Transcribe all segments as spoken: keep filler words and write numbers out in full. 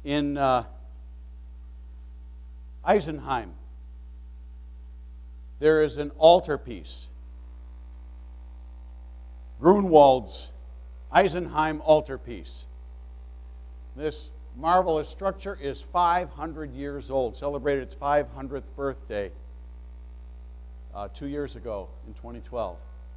in uh, Eisenheim, there is an altarpiece. Grunwald's Eisenheim altarpiece. This marvelous structure is five hundred years old, celebrated its five hundredth birthday uh, two years ago in twenty twelve.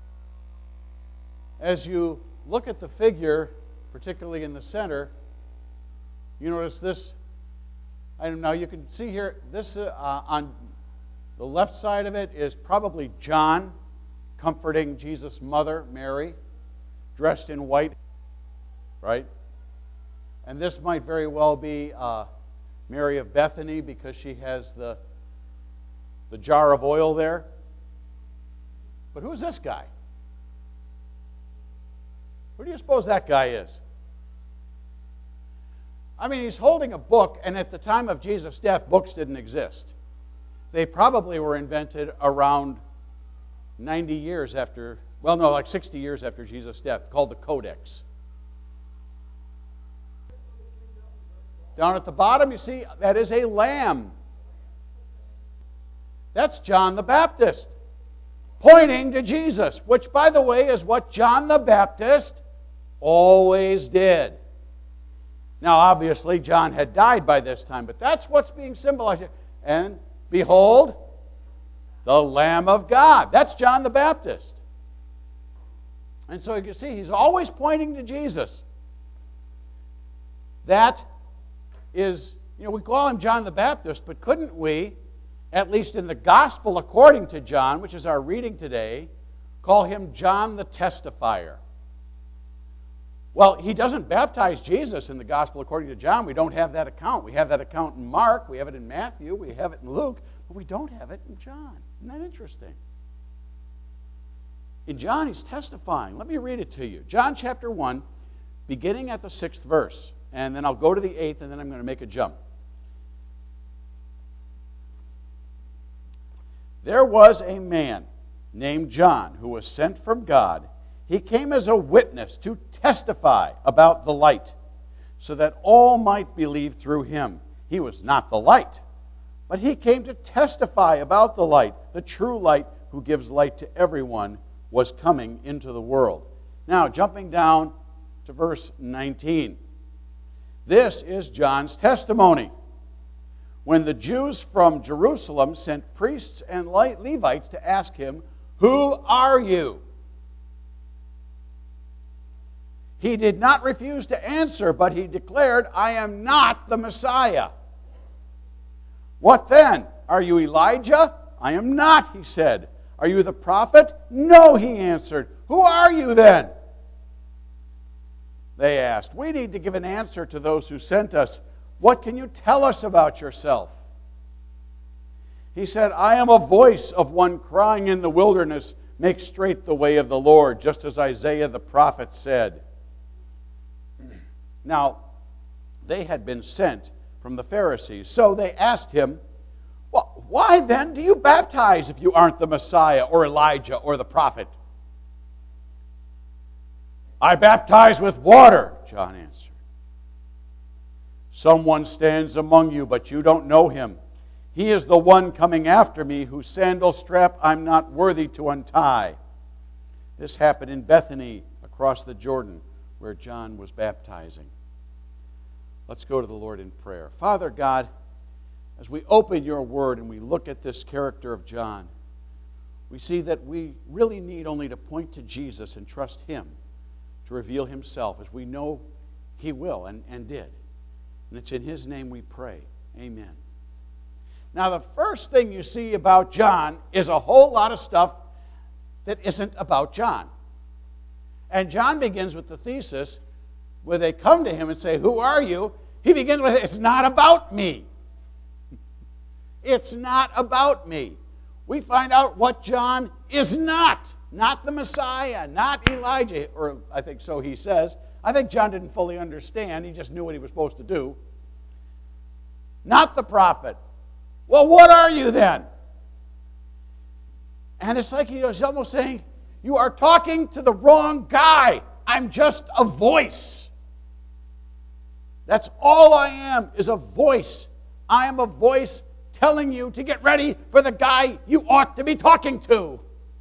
As you look at the figure, particularly in the center, you notice this item. Now you can see here, this uh, on the left side of it is probably John comforting Jesus' mother, Mary, dressed in white, right? And this might very well be uh, Mary of Bethany because she has the, the jar of oil there. But who's this guy? Who do you suppose that guy is? I mean, he's holding a book, and at the time of Jesus' death, books didn't exist. They probably were invented around ninety years after, well, no, like sixty years after Jesus' death, called the Codex. Down at the bottom, you see, that is a lamb. That's John the Baptist, pointing to Jesus, which, by the way, is what John the Baptist always did. Now, obviously, John had died by this time, but that's what's being symbolized here. And behold, the Lamb of God. That's John the Baptist. And so you can see, he's always pointing to Jesus. That is, you know, we call him John the Baptist, but couldn't we, at least in the Gospel according to John, which is our reading today, call him John the Testifier? Well, he doesn't baptize Jesus in the Gospel according to John. We don't have that account. We have that account in Mark, we have it in Matthew, we have it in Luke, but we don't have it in John. Isn't that interesting? In John, he's testifying. Let me read it to you. John chapter one, beginning at the sixth verse. And then I'll go to the eighth, and then I'm going to make a jump. There was a man named John who was sent from God. He came as a witness to testify about the light, so that all might believe through him. He was not the light, but he came to testify about the light. The true light, who gives light to everyone, was coming into the world. Now, jumping down to verse nineteen. This is John's testimony. When the Jews from Jerusalem sent priests and Levites to ask him, "Who are you?" he did not refuse to answer, but he declared, "I am not the Messiah." "What then? Are you Elijah?" "I am not," he said. "Are you the prophet?" "No," he answered. "Who are you then?" They asked. "We need to give an answer to those who sent us. What can you tell us about yourself?" He said, "I am a voice of one crying in the wilderness, 'Make straight the way of the Lord,' just as Isaiah the prophet said." Now, they had been sent from the Pharisees, so they asked him, "Well, why then do you baptize if you aren't the Messiah or Elijah or the prophet?" "I baptize with water," John answered. "Someone stands among you, but you don't know him. He is the one coming after me, whose sandal strap I'm not worthy to untie." This happened in Bethany, across the Jordan, where John was baptizing. Let's go to the Lord in prayer. Father God, as we open your word and we look at this character of John, we see that we really need only to point to Jesus and trust him to reveal himself, as we know he will and, and did. And it's in his name we pray. Amen. Now, the first thing you see about John is a whole lot of stuff that isn't about John. And John begins with the thesis, where they come to him and say, "Who are you?" He begins with, "It's not about me." It's not about me. We find out what John is not. Not the Messiah, not Elijah, or I think so he says. I think John didn't fully understand. He just knew what he was supposed to do. Not the prophet. Well, what are you then? And it's like he was almost saying, "You are talking to the wrong guy. I'm just a voice." That's all I am, is a voice. I am a voice telling you to get ready for the guy you ought to be talking to.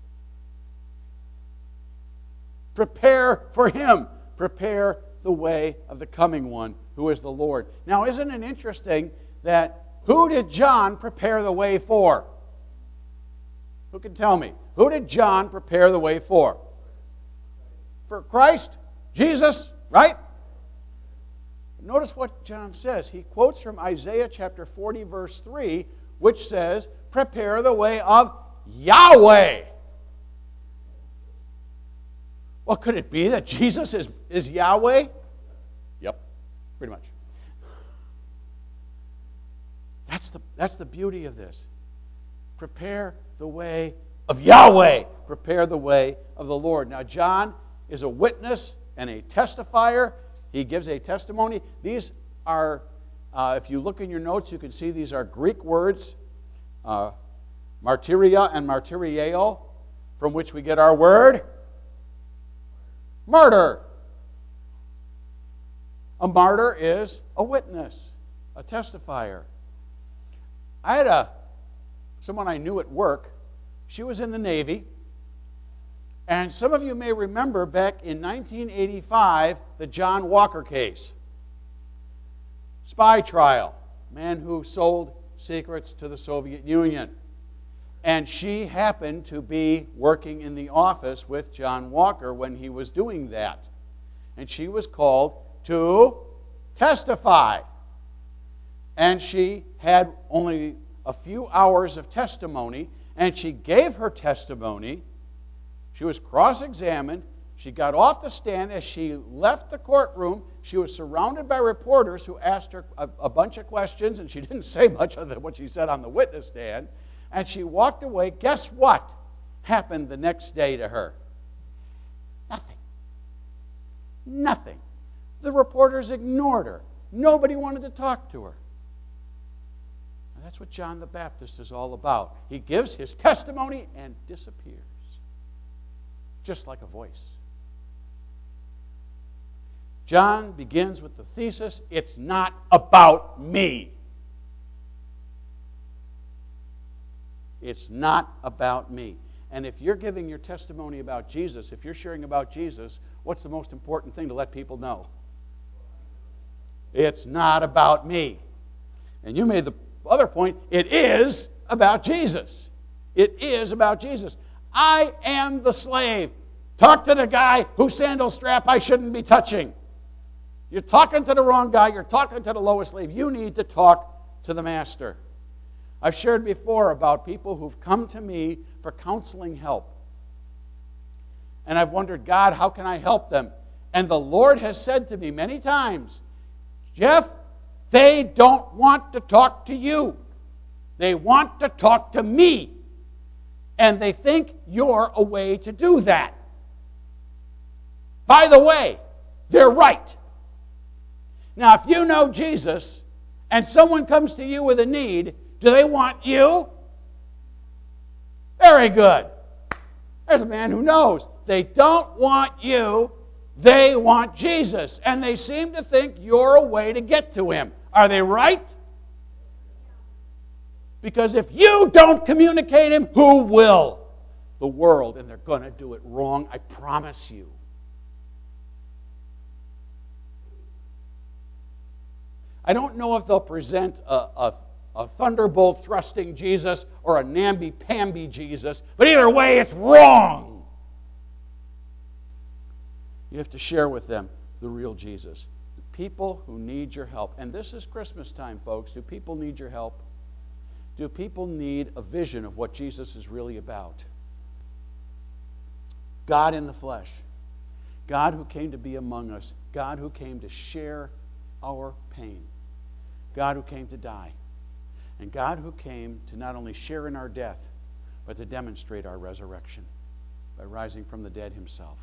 Prepare for him. Prepare the way of the coming one, who is the Lord. Now, isn't it interesting that who did John prepare the way for? Who can tell me? Who did John prepare the way for? For Christ? Jesus? Right? Notice what John says. He quotes from Isaiah chapter forty, verse three, which says, prepare the way of Yahweh. Well, could it be that Jesus is, is Yahweh? Yep, pretty much. That's the, that's the beauty of this. Prepare the way of Yahweh. Prepare the way of the Lord. Now, John is a witness and a testifier. He gives a testimony. These are, uh, if you look in your notes, you can see these are Greek words, uh, martyria and martyrieo, from which we get our word martyr. A martyr is a witness, a testifier. I had a someone I knew at work. She was in the Navy. And some of you may remember back in nineteen eighty-five, the John Walker case. Spy trial. Man who sold secrets to the Soviet Union. And she happened to be working in the office with John Walker when he was doing that. And she was called to testify. And she had only a few hours of testimony, and she gave her testimony. She was cross-examined. She got off the stand. As she left the courtroom, she was surrounded by reporters who asked her a, a bunch of questions, and she didn't say much other than what she said on the witness stand. And she walked away. Guess what happened the next day to her? Nothing. Nothing. The reporters ignored her. Nobody wanted to talk to her. And that's what John the Baptist is all about. He gives his testimony and disappears. Just like a voice. John begins with the thesis, it's not about me. It's not about me. And if you're giving your testimony about Jesus, if you're sharing about Jesus, what's the most important thing to let people know? It's not about me. And you made the other point, it is about Jesus. It is about Jesus. I am the slave. Talk to the guy whose sandal strap I shouldn't be touching. You're talking to the wrong guy. You're talking to the lowest slave. You need to talk to the master. I've shared before about people who've come to me for counseling help. And I've wondered, God, how can I help them? And the Lord has said to me many times, Jeff, they don't want to talk to you. They want to talk to me. And they think you're a way to do that. By the way, they're right. Now, if you know Jesus and someone comes to you with a need, do they want you? Very good. There's a man who knows. They don't want you. They want Jesus. And they seem to think you're a way to get to him. Are they right? Because if you don't communicate him, who will? The world. And they're going to do it wrong, I promise you. I don't know if they'll present a, a, a thunderbolt thrusting Jesus or a namby-pamby Jesus, but either way, it's wrong. You have to share with them the real Jesus. The people who need your help. And this is Christmas time, folks. Do people need your help? Do people need a vision of what Jesus is really about? God in the flesh. God who came to be among us. God who came to share our pain. God who came to die. And God who came to not only share in our death, but to demonstrate our resurrection by rising from the dead himself.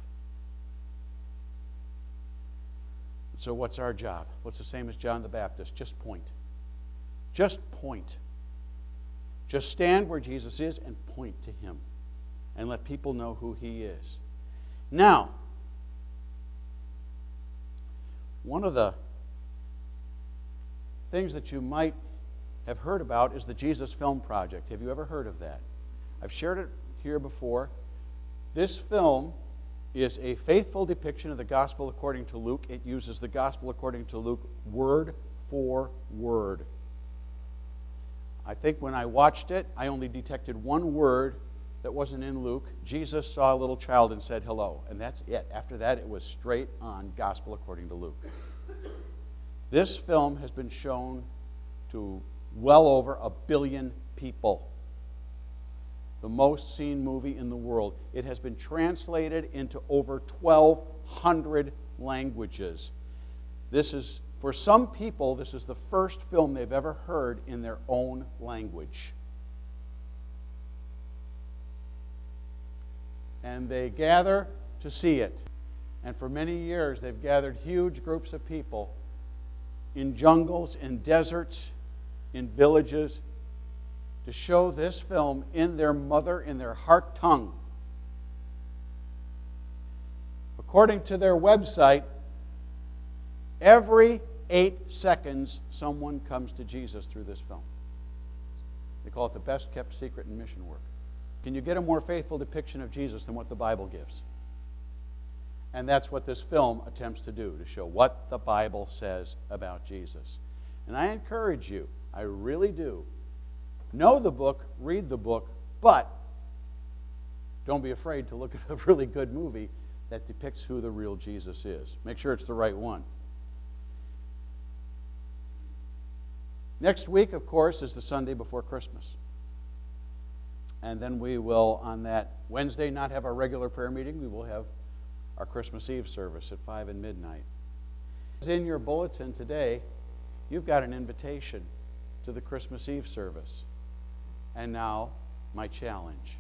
So what's our job? What's the same as John the Baptist? Just point. Just point. Just stand where Jesus is and point to him. And let people know who he is. Now, one of the things that you might have heard about is the Jesus Film Project. Have you ever heard of that? I've shared it here before. This film is a faithful depiction of the Gospel according to Luke. It uses the Gospel according to Luke word for word. I think when I watched it, I only detected one word that wasn't in Luke. Jesus saw a little child and said hello, and that's it. After that, it was straight on Gospel according to Luke. This film has been shown to well over a billion people. The most seen movie in the world. It has been translated into over twelve hundred languages. This is, for some people, this is the first film they've ever heard in their own language. And they gather to see it. And for many years, they've gathered huge groups of people in jungles, in deserts, in villages, to show this film in their mother, in their heart tongue. According to their website, every eight seconds someone comes to Jesus through this film. They call it the best kept secret in mission work. Can you get a more faithful depiction of Jesus than what the Bible gives? And that's what this film attempts to do, to show what the Bible says about Jesus. And I encourage you, I really do, know the book, read the book, but don't be afraid to look at a really good movie that depicts who the real Jesus is. Make sure it's the right one. Next week, of course, is the Sunday before Christmas. And then we will, on that Wednesday, not have our regular prayer meeting. We will have our Christmas Eve service at five and midnight. In your bulletin today, you've got an invitation to the Christmas Eve service. And now, my challenge.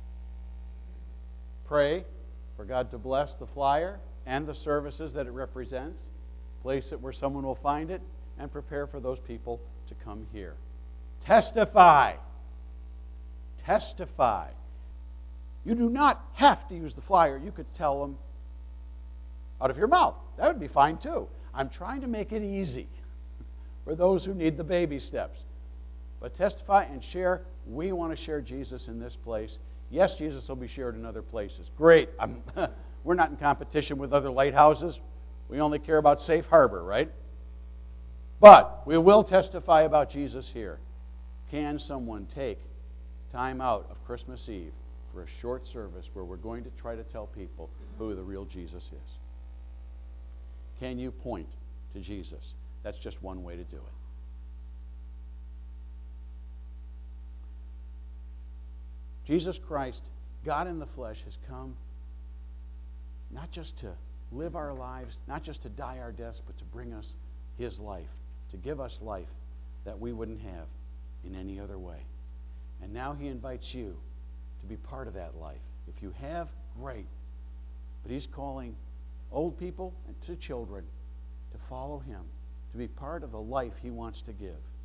Pray for God to bless the flyer and the services that it represents. Place it where someone will find it, and prepare for those people to come here. Testify. Testify. You do not have to use the flyer. You could tell them out of your mouth. That would be fine too. I'm trying to make it easy for those who need the baby steps. But testify and share. We want to share Jesus in this place. Yes, Jesus will be shared in other places. Great. I'm, we're not in competition with other lighthouses. We only care about Safe Harbor, right? But we will testify about Jesus here. Can someone take time out of Christmas Eve for a short service where we're going to try to tell people who the real Jesus is? Can you point to Jesus? That's just one way to do it. Jesus Christ, God in the flesh, has come not just to live our lives, not just to die our deaths, but to bring us His life, to give us life that we wouldn't have in any other way. And now He invites you to be part of that life. If you have, great. But He's calling old people and to children to follow Him, to be part of the life He wants to give.